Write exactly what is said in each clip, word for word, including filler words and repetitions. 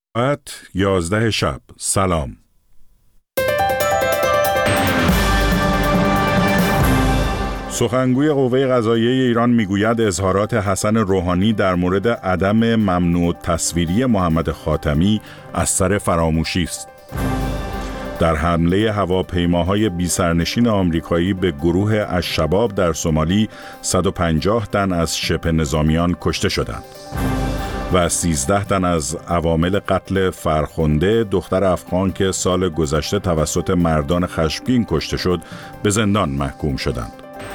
ساعت یازده شب. سلام. سخنگوی قوه قضاییه ایران میگوید اظهارات حسن روحانی در مورد عدم ممنوع تصویری محمد خاتمی از سر فراموشی است. در حمله هواپیماهای بی‌سرنشین آمریکایی به گروه الشباب در سومالی صد و پنجاه تن از شبه نظامیان کشته شدند و سیزده تن از عوامل قتل فرخنده دختر افغان که سال گذشته توسط مردان خشمگین کشته شد به زندان محکوم شدند.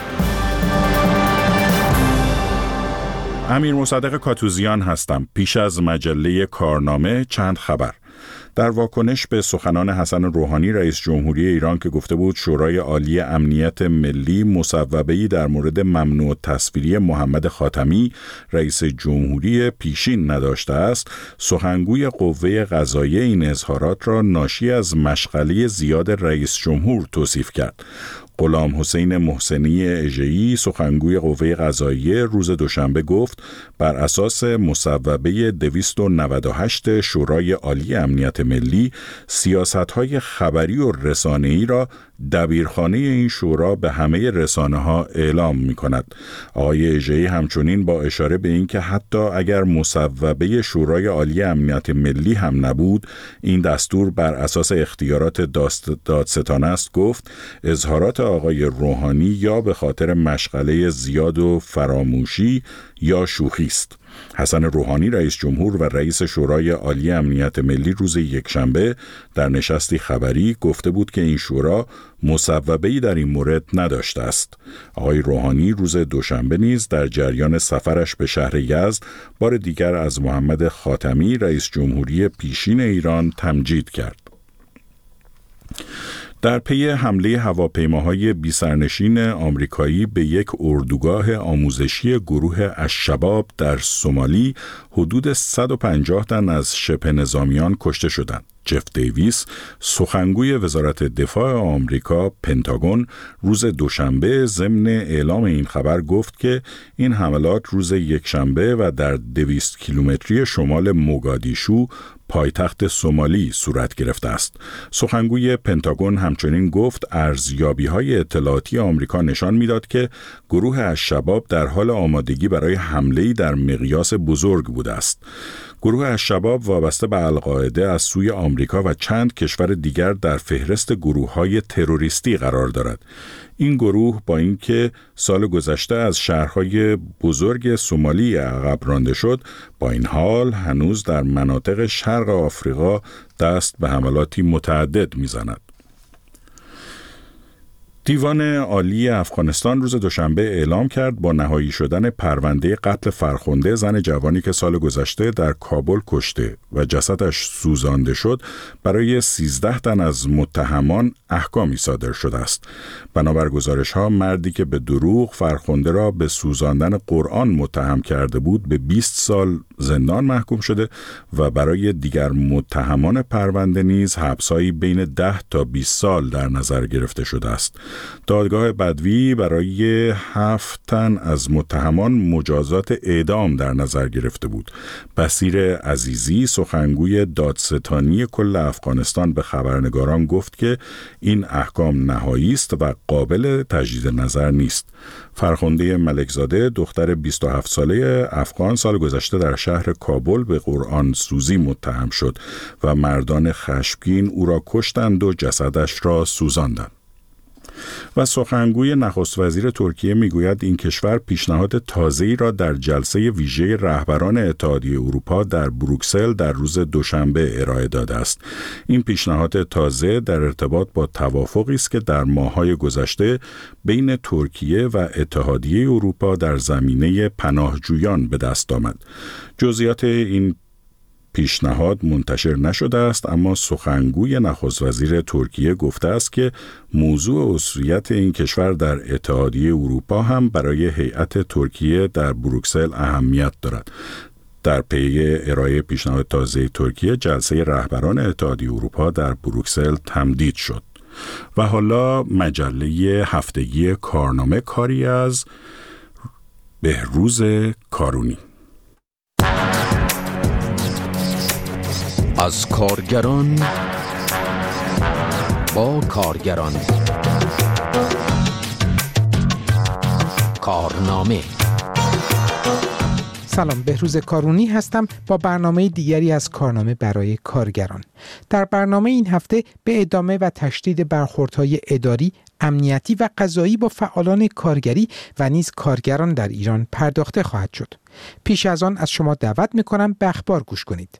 امیر مصدق کاتوزیان هستم. پیش از مجله کارنامه چند خبر. در واکنش به سخنان حسن روحانی رئیس جمهوری ایران که گفته بود شورای عالی امنیت ملی مصوبه‌ای در مورد ممنوع تصویری محمد خاتمی رئیس جمهوری پیشین نداشته است، سخنگوی قوه قضاییه این اظهارات را ناشی از مشغله زیاد رئیس جمهور توصیف کرد. غلام حسین محسنی اژه‌ای سخنگوی قوه قضاییه روز دوشنبه گفت بر اساس مصوبه دویست و نود و هشت شورای عالی امنیت ملی سیاست‌های خبری و رسانه‌ای را دبیرخانه این شورا به همه رسانه‌ها اعلام می‌کند. آقای اژه‌ای همچنین با اشاره به اینکه حتی اگر مصوبه شورای عالی امنیت ملی هم نبود، این دستور بر اساس اختیارات دادستان است گفت اظهارات آقای روحانی یا به خاطر مشغله زیاد و فراموشی یا شوخی است. حسن روحانی رئیس جمهور و رئیس شورای عالی امنیت ملی روز یکشنبه در نشستی خبری گفته بود که این شورا مصوبه‌ای در این مورد نداشته است. آقای روحانی روز دوشنبه نیز در جریان سفرش به شهر یزد بار دیگر از محمد خاتمی رئیس جمهوری پیشین ایران تمجید کرد. در پی حمله هواپیماهای بی‌سرنشین آمریکایی به یک اردوگاه آموزشی گروه الشباب در سومالی حدود صد و پنجاه تن از شبه نظامیان کشته شدند. جف دیویس سخنگوی وزارت دفاع آمریکا پنتاگون روز دوشنبه ضمن اعلام این خبر گفت که این حملات روز یکشنبه و در دویست کیلومتری شمال موگادیشو پایتخت سومالی صورت گرفته است. سخنگوی پنتاگون همچنین گفت ارزیابی‌های اطلاعاتی آمریکا نشان می‌داد که گروه الشباب در حال آمادگی برای حمله‌ای در مقیاس بزرگ بوده است. گروه الشباب وابسته به القاعده از سوی آمریکا و چند کشور دیگر در فهرست گروه‌های تروریستی قرار دارد. این گروه با اینکه سال گذشته از شهرهای بزرگ سومالی عقب رانده شد، با این حال هنوز در مناطق شرق آفریقا دست به حملاتی متعدد می‌زند. دیوان عالی افغانستان روز دوشنبه اعلام کرد با نهایی شدن پرونده قتل فرخنده زن جوانی که سال گذشته در کابل کشته و جسدش سوزانده شد برای سیزده تن از متهمان احکامی صادر شده است. بنابر گزارش‌ها مردی که به دروغ فرخنده را به سوزاندن قرآن متهم کرده بود به بیست سال زندان محکوم شده و برای دیگر متهمان پرونده نیز حبس‌هایی بین ده تا بیست سال در نظر گرفته شده است. دادگاه بدوی برای هفت تن از متهمان مجازات اعدام در نظر گرفته بود. بصیر عزیزی سخنگوی دادستانی کل افغانستان به خبرنگاران گفت که این احکام نهایی است و قابل تجدید نظر نیست. فرخنده ملکزاده دختر بیست و هفت ساله افغان سال گذشته در شهر کابل به قرآن سوزی متهم شد و مردان خشمگین او را کشتند و جسدش را سوزاندند. و سخنگوی نخست وزیر ترکیه میگوید این کشور پیشنهاد تازه‌ای را در جلسه ویژه رهبران اتحادیه اروپا در بروکسل در روز دوشنبه ارائه داده است. این پیشنهاد تازه در ارتباط با توافقی است که در ماه‌های گذشته بین ترکیه و اتحادیه اروپا در زمینه پناهجویان به دست آمد. جزئیات این پیشنهاد منتشر نشده است، اما سخنگوی نخست وزیر ترکیه گفته است که موضوع عضویت این کشور در اتحادیه اروپا هم برای هیئت ترکیه در بروکسل اهمیت دارد. در پی ارائه پیشنهاد تازه ترکیه جلسه رهبران اتحادیه اروپا در بروکسل تمدید شد. و حالا مجله هفتگی کارنامه، کاری از بهروز کارونی. از کارگران با کارگران کارنامه. سلام، بهروز کارونی هستم با برنامه دیگری از کارنامه برای کارگران. در برنامه این هفته به ادامه و تشدید برخوردهای اداری، امنیتی و قضایی با فعالان کارگری و نیز کارگران در ایران پرداخته خواهد شد. پیش از آن از شما دعوت می‌کنم به اخبار گوش کنید.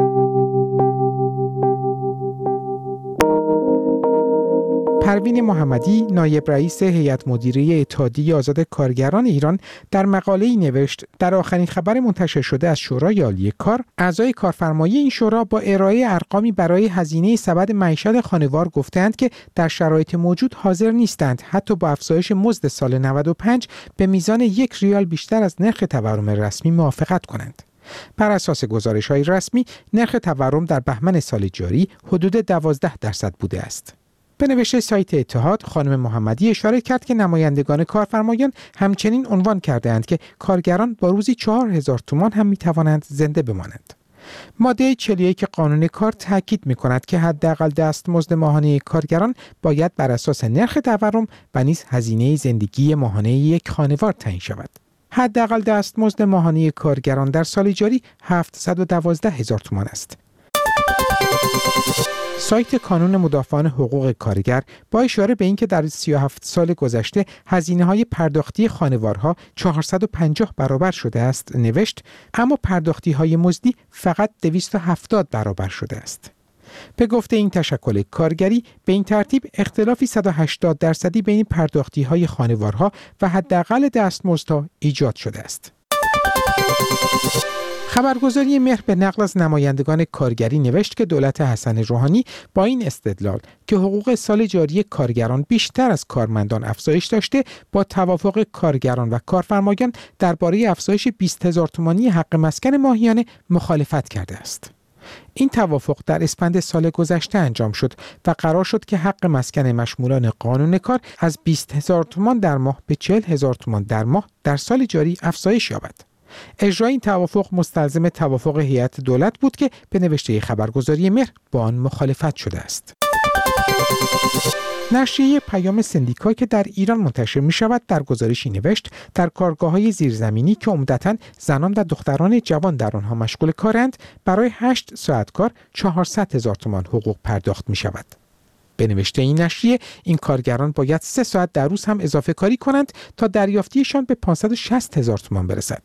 پروین محمدی، نایب رئیس هیئت مدیره اتحادیه آزاد کارگران ایران، در مقاله‌ای نوشت در آخرین خبر منتشر شده از شورای عالی کار، اعضای کارفرمایی این شورا با ارائه ارقامی برای هزینه سبد معیشت خانوار گفتند که در شرایط موجود حاضر نیستند حتی با افزایش مزد سال نود و پنج به میزان یک ریال بیشتر از نرخ تورم رسمی موافقت کنند. بر اساس گزارش‌های رسمی، نرخ تورم در بهمن سال جاری حدود دوازده درصد بوده است. به نوشته سایت اتحاد، خانم محمدی اشاره کرد که نمایندگان کارفرمایان همچنین عنوان کرده‌اند که کارگران با روزی چهار هزار تومان هم می‌توانند زنده بمانند. ماده چهل و یک قانون کار تاکید می‌کند که حداقل دستمزد ماهانه کارگران باید بر اساس نرخ تورم و نیز هزینه زندگی ماهانه یک خانوار تعیین شود. حداقل دستمزد ماهانه کارگران در سال جاری هفتصد و دوازده هزار تومان است. سایت کانون مدافعان حقوق کارگر با اشاره به اینکه در سی و هفت سال گذشته هزینه‌های پرداختی خانوارها چهارصد و پنجاه برابر شده است نوشت، اما پرداختی‌های مزدی فقط دویست و هفتاد برابر شده است. به گفته این تشکل کارگری، به این ترتیب اختلافی صد و هشتاد درصدی بین پرداختی‌های خانوارها و حداقل دستمزدها ایجاد شده است. خبرگزاری مهر به نقل از نمایندگان کارگری نوشت که دولت حسن روحانی با این استدلال که حقوق سال جاری کارگران بیشتر از کارمندان افزایش داشته، با توافق کارگران و کارفرمایان درباره افزایش بیست هزار تومانی حق مسکن ماهیانه مخالفت کرده است. این توافق در اسفند سال گذشته انجام شد و قرار شد که حق مسکن مشمولان قانون کار از بیست هزار تومان در ماه به چهل هزار تومان در ماه در سال جاری افزایش یابد. اجرای این توافق مستلزم توافق هیئت دولت بود که به نوشته خبرگزاری مهر با آن مخالفت شده است. نشریه پیام سندیکا که در ایران منتشر می شود در گزارشی نوشت در کارگاه‌های زیرزمینی که عمدتاً زنان و دختران جوان در آنها مشغول کارند، برای هشت ساعت کار چهارصد هزار تومان حقوق پرداخت می شود. به نوشته این نشریه، این کارگران باید سه ساعت در روز هم اضافه کاری کنند تا دریافتیشان به پانصد و شصت هزار تومان برسد.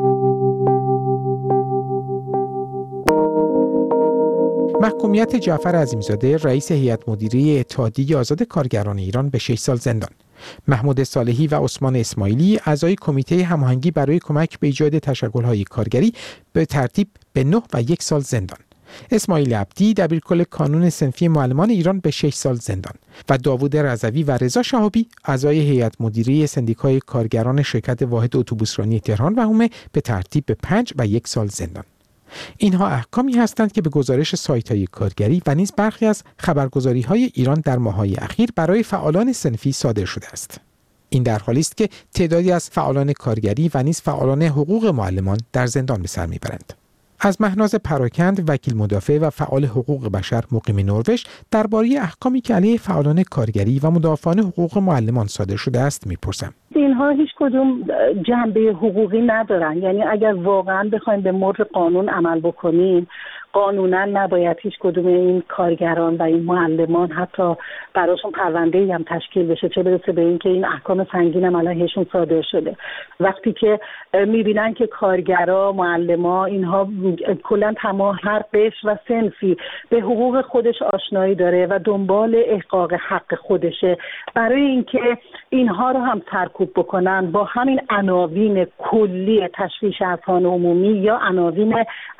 محکومیت جعفر عظیم‌زاده، رئیس هیئت مدیره اتحادیه آزاد کارگران ایران، به شش سال زندان. محمود صالحی و عثمان اسماعیلی، اعضای کمیته هماهنگی برای کمک به ایجاد تشکل‌های کارگری، به ترتیب به نه و یک سال زندان. اسماعیل عبدی، دبیرکل کانون صنفی معلمان ایران، به شش سال زندان و داوود رضوی و رضا شهابی، اعضای هیئت مدیره سندیکای کارگران شرکت واحد اتوبوسرانی تهران و حومه، به ترتیب به پنج و یک سال زندان. اینها احکامی هستند که به گزارش سایت‌های کارگری و نیز برخی از خبرگزاری‌های ایران در ماه‌های اخیر برای فعالان صنفی صادر شده است. این در حالی است که تعدادی از فعالان کارگری و نیز فعالان حقوق معلمان در زندان به سر می‌برند. از مهناز پراکند، وکیل مدافع و فعال حقوق بشر مقیم نروژ، درباره احکامی که علیه فعالان کارگری و مدافعان حقوق معلمان صادر شده است می‌پرسم. اینها هیچ کدوم جنبه حقوقی ندارن، یعنی اگر واقعا بخوایم به مر قانون عمل بکنیم، قانونا نباید هیچ کدوم این کارگران و این معلمان حتی براشون پرونده‌ای هم تشکیل بشه، چه برسه به این که این احکام سنگین هم علیهشون صادر شده. وقتی که میبینن که کارگرا، معلما، اینها کلا تمام هر قشر و صنفی به حقوق خودش آشنایی داره و دنبال احقاق حق خودشه، برای اینکه اینها رو هم سرکوب بکنن با همین عناوین کلی تشویش اذهان عمومی یا عناوین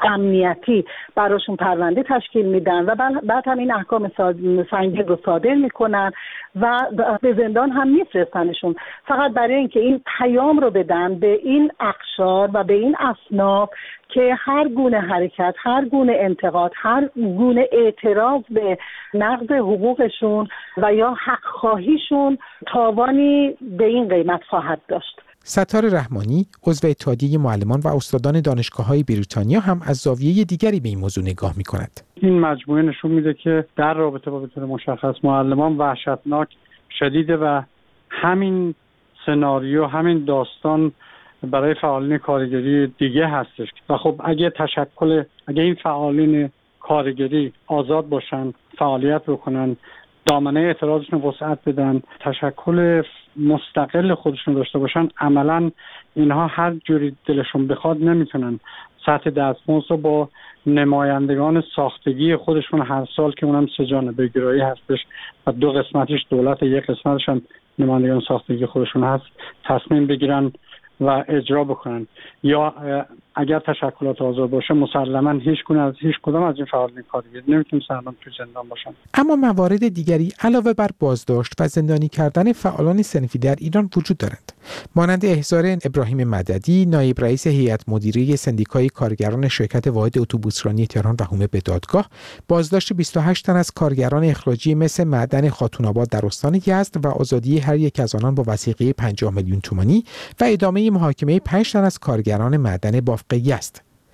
امنیتی براشون پرونده تشکیل میدن و بعد هم این احکام سنگین رو صادر میکنن و به زندان هم میفرستنشون، فقط برای اینکه این پیام رو بدن به این اقشار و به این اصناف که هر گونه حرکت، هر گونه انتقاد، هر گونه اعتراض به نقض حقوقشون و یا حق خواهیشون تاوانی به این قیمت خواهد داشت. ستار رحمانی، عضو اتحادیه معلمان و استادان دانشگاه‌های بریتانیا، هم از زاویه دیگری به این موضوع نگاه می‌کند. این مجموعه نشون میده که در رابطه با به طور مشخص معلمان وحشتناک شدیده و همین سناریو، همین داستان برای فعالین کارگری دیگه هستش. و خب اگه تشکل اگه این فعالین کارگری آزاد باشن، فعالیت بکنن، دامنه اعتراضشون وسعت بدن، تشکل مستقل خودشون داشته باشن، عملاً اینها هر جوری دلشون بخواد نمیتونن سطح دستمزد رو با نمایندگان ساختگی خودشون هر سال که اونم سه جانبه گرایی هستش و دو قسمتش دولت، یک قسمتش هم نمایندگان ساختگی خودشون هست، تصمیم بگیرن و اجرا بکنن. یا اگر تشکلات آزاد باشه مسلما هیچ گونه از هیچ کدام از این فعالین کارگری نمیتونه سرمان تو زندان باشن. اما موارد دیگری علاوه بر بازداشت و زندانی کردن فعالان صنفی در ایران وجود دارند، مانند احضار ابراهیم مددی، نایب رئیس هیئت مدیره سندیکای کارگران شرکت واحد اتوبوسرانی تهران و حومه به دادگاه، بازداشت بیست و هشت تن از کارگران اخراجی مس معدن خاتون‌آباد در استان یزد و آزادی هر یک از آنان با وثیقه پنجاه میلیون تومانی و ادامه محاکمه پنج تن از کارگران معدن بافق یزد.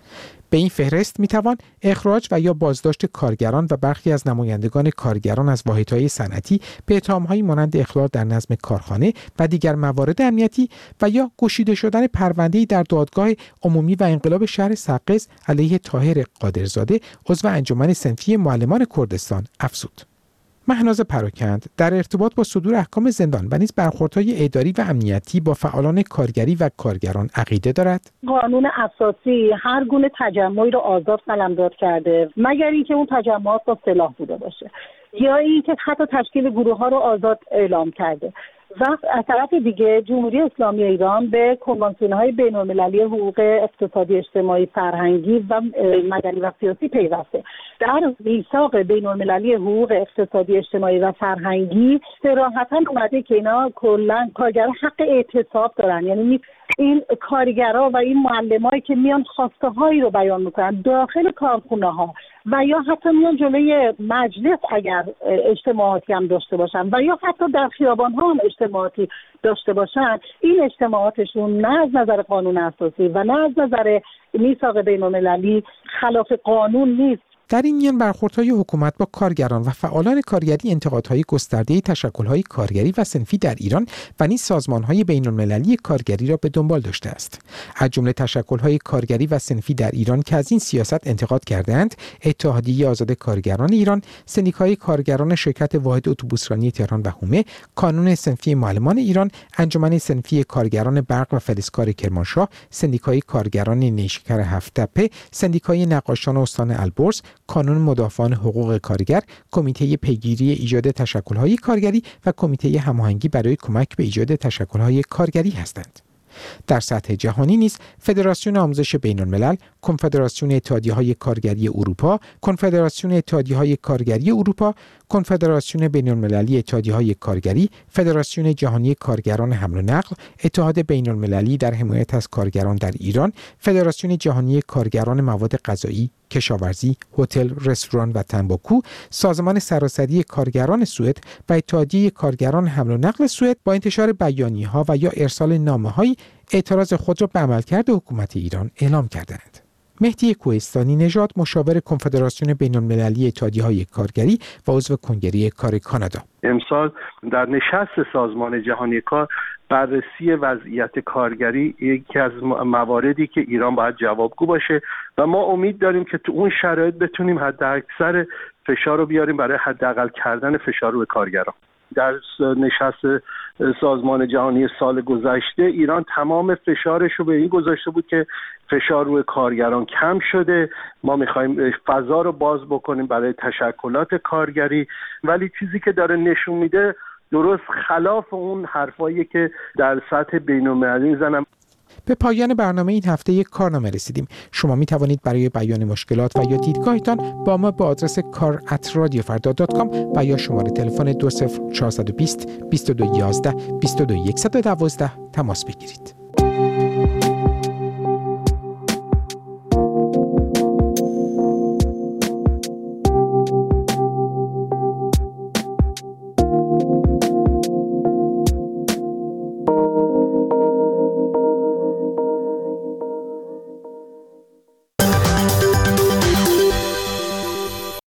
به این فهرست میتوان اخراج و یا بازداشت کارگران و برخی از نمایندگان کارگران از واحدهای صنعتی به اتهام‌هایی مانند اخلال در نظم کارخانه و دیگر موارد امنیتی و یا گشوده شدن پرونده‌ای در دادگاه عمومی و انقلاب شهر سقز علیه طاهر قادرزاده عضو انجمن صنفی معلمان کردستان افزود. مهناز پراکند در ارتباط با صدور احکام زندان و نیز برخوردهای اداری و امنیتی با فعالان کارگری و کارگران عقیده دارد. قانون اساسی هر گونه تجمعی رو آزاد قلمداد کرده مگر اینکه اون تجمعات با سلاح بوده باشه یا اینکه حتی تشکیل گروه ها رو آزاد اعلام کرده. و از طرف دیگه جمهوری اسلامی ایران به کنوانسیون‌های بین‌المللی حقوق اقتصادی اجتماعی فرهنگی و مدنی و سیاسی پیوسته. در میثاق بین‌المللی حقوق اقتصادی اجتماعی و فرهنگی صراحتاً اومده که اینا کلاً کارگران حق اعتصاب دارن، یعنی این کارگرها و این معلمایی که میان خواسته هایی رو بیان میکنن داخل کارخونه ها و یا حتی میان جلوی مجلس اگر اجتماعاتی هم داشته باشن و یا حتی در خیابان ها هم اجتماعاتی داشته باشن، این اجتماعاتشون نه از نظر قانون اساسی و نه از نظر میثاق بین‌المللی خلاف قانون نیست. در این میان برخوردهای حکومت با کارگران و فعالان کارگری انتقادهای گسترده تشکل‌های کارگری و صنفی در ایران و نیز سازمان‌های بین‌المللی کارگری را به دنبال داشته است. از جمله تشکل‌های کارگری و صنفی در ایران که از این سیاست انتقاد کردند، اتحادیه آزاد کارگران ایران، سندیکای کارگران شرکت واحد اتوبوسرانی تهران و حومه، کانون صنفی معلمان ایران، انجمن صنفی کارگران برق و فلزکار کرمانشاه، سندیکای کارگران نیشکر هفت‌تپه، سندیکای نقاشان استان البرز، کانون مدافعان حقوق کارگر، کمیته پیگیری ایجاد تشکل‌های کارگری و کمیته هماهنگی برای کمک به ایجاد تشکل‌های کارگری هستند. در سطح جهانی نیز فدراسیون آموزش بین‌الملل، کنفدراسیون اتحادیه‌های کارگری اروپا، کنفدراسیون اتحادیه‌های کارگری اروپا، کنفدراسیون بین‌المللی اتحادیه‌های کارگری، فدراسیون جهانی کارگران حمل و نقل، اتحاد بین‌المللی در حمایت از کارگران در ایران، فدراسیون جهانی کارگران مواد غذایی، کشاورزی، هتل، رستوران و تنباکو، سازمان سراسری کارگران سوئد و اتحادیه کارگران حمل و نقل سوئد با انتشار بیانیه‌ها و یا ارسال نامه‌های اعتراض خود را به عملکرد حکومت ایران اعلام کردند. مهدی کوهستانی نژاد، مشاور کنفدراسیون بین‌المللی اتحادیه‌های کارگری و عضو کنگره کار کانادا: امسال در نشست سازمان جهانی کار بررسی وضعیت کارگری یکی از مواردی که ایران باید جوابگو باشه و ما امید داریم که تو اون شرایط بتونیم حداکثر فشار رو بیاریم برای حداقل کردن فشار روی کارگران. در نشست سازمان جهانی سال گذشته ایران تمام فشارش رو به این گذاشته بود که فشار روی کارگران کم شده، ما میخوایم فضا رو باز بکنیم برای تشکلات کارگری، ولی چیزی که داره نشون میده درست خلاف اون حرفایی که در سطح بین‌المللی میزنن. به پایان برنامه این هفته یک کارنامه رسیدیم. شما می توانید برای بیان مشکلات و یا دیدگاهتان با ما با آدرس کار ات رادیو فردا دات کام و یا شماره تلفن دو صفر چهار دو صفر بیست و دو یازده بیست و دو صفر یک یک دو تماس بگیرید.